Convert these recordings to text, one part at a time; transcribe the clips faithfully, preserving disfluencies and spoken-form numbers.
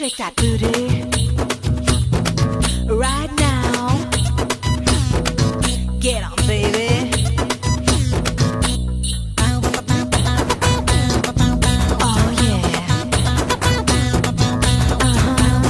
Shake that booty right now. Get on, baby. Oh yeah. Uh-huh.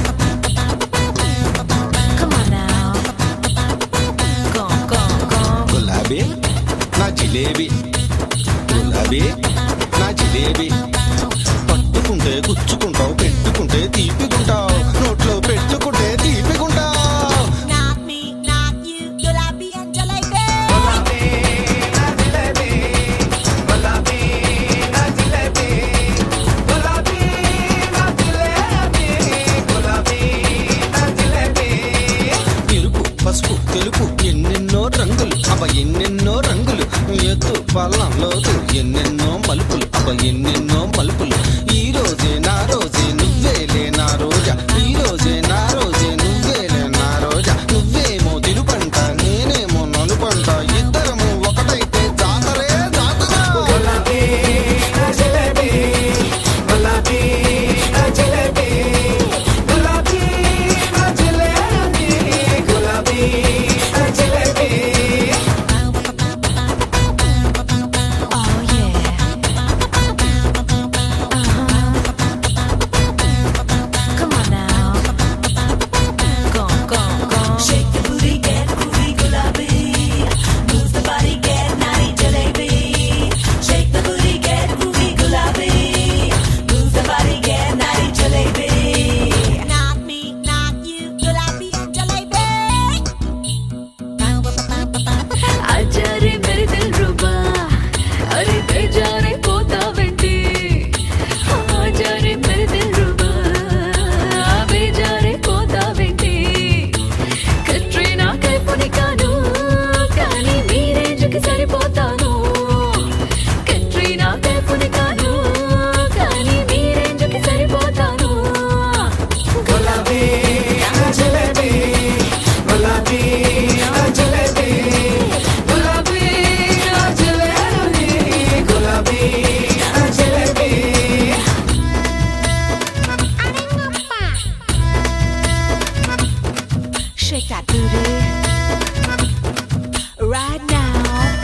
Come on now. Go, go, go. Gulabi, na jilebi. Gulabi, na jilebi. పట్టుకుంటే గుచ్చుకుంటావు, పెట్టుకుంటే తీపికుంటావు, నోట్లో పెట్టుకుంటే తీపికుంటావు. Not me, not you, gulabi and jalebi. Gulabi, na jilebi. Gulabi, na jilebi. Gulabi, na jilebi. Gulabi, na jilebi. ఎరుపు, పసుపు, తెలుపు ఎన్నెన్నో రంగులు, అవ ఎన్నెన్నో రంగులు. ఎత్తు పల్లంలో ఎన్నెన్నో మలుపులు, అవ ఎన్నెన్నో మలుపులు. ఈ రోజే నా రోజే నువ్వేలే నా రోజా, ఈ రోజే నా రోజే నువ్వేలే నా రోజా. నువ్వేమో తిరుపంట, నేనేమో నలుపంట, ఇద్దరము ఒకటైతే జాతరే జాతర. గులాబీ నా జిలేబీ, గులాబీ నా జిలేబీ, గులాబీ నా జిలేబీ, గులాబీ నా jalebi. Oh yeah. Uh-huh. Come on now. Go, go, go. Shake the booty, get groovy, gulabi. Move the body, get naughty, jalebi. Shake the booty, get groovy, gulabi. Move the body, get naughty, jalebi. Not me, not you, gulabi and jalebi. आजा रे मेरे दिल रुबा, अरे बेजारे पोता बेटी. आजा रे मेरे दिल रुबा, बेजारे पोता बेटी. कटरीना कैफोनी कानू, कानी मीरे जुकी सारी पोतानू. कटरीना कैफोनी कानू, कानी मीरे जुकी सारी पोतानू. గులాబీ నా జిలేబీ, గులాబీ నా జిలేబీ, గులాబీ నా జిలేబీ, గులాబీ నా jalebi. Shake that booty right now.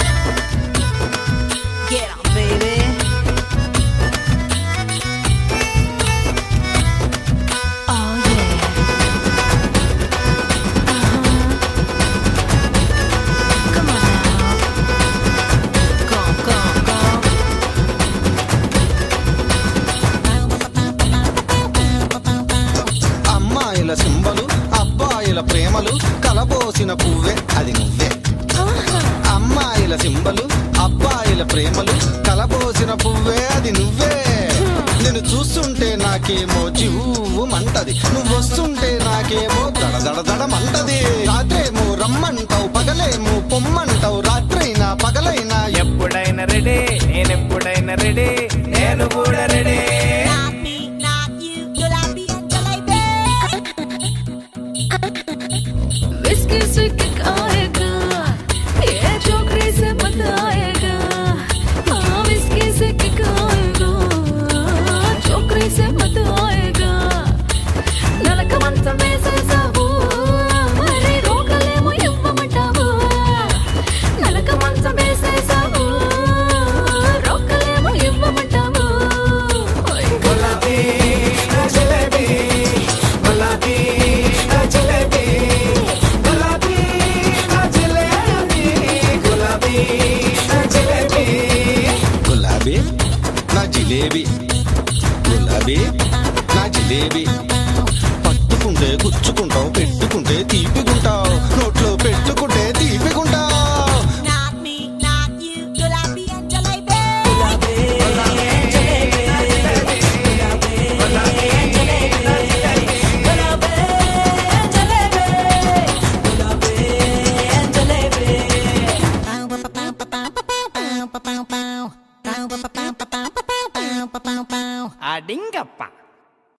Get on, baby. Oh yeah. Uh-huh. Come on now. Go, go, go. అమ్మాయిల సింబలు, అబ్బాయిల ప్రేమలు, కలబోసిన పువ్వే అది నువ్వే. Uh-huh. అమ్మాయిల సింబలు, అబ్బాయిల ప్రేమలు, కలబోసిన పువ్వే అది నువ్వే. నేను చూస్తుంటే నాకేమో జీవమంటది, నువ్వు వస్తుంటే నాకేమో దడ దడ దడమంటది. రాత్రేమో రమ్మంటావు, పగలేమో పొమ్మంటావు, రాత్రైనా పగలైనా ఎప్పుడైనా రెడీ, నేనెప్పుడైనా రెడీ, నేను కూడా ready. Not me, not you, gulabi and jalebi. Whiskey से किक आएगा, ये चोकरी से मजा आएगा. हाँ whiskey से किक आएगा, चोकरी से मजा आएगा. నలక మంచం వేసేసావు, మరి రోకలేమో ఇవ్వమంటావు. నలక మంచం వేసేసావు, రోకలేమో ఇవ్వమంటావు. గులాబీ నా జిలేబీ, గులాబీ నా జిలేబీ, గులాబీ నా జిలేబీ, గులాబీ నా జిలేబీ. గులాబీ నా జిలేబీ, గులాబీ నా జిలేబీ. పట్టుకుంటే గుచ్చుకుంటావు, పెట్టుకుంటే తీపికుంటావు, నోట్లో పెట్టుకుంటే తీపికుంటావు. Not me, not you, gulabi and jalebi. Gulabi and jalebi. Gulabi and jalebi. Gulabi and jalebi. Gulabi and jalebi. Pow, pow, pow, pow, pow, pow, pow, pow, pow. Pow, pow, pow, pow, pow, pow, pow, pow, pow, pow. అడింగప్ప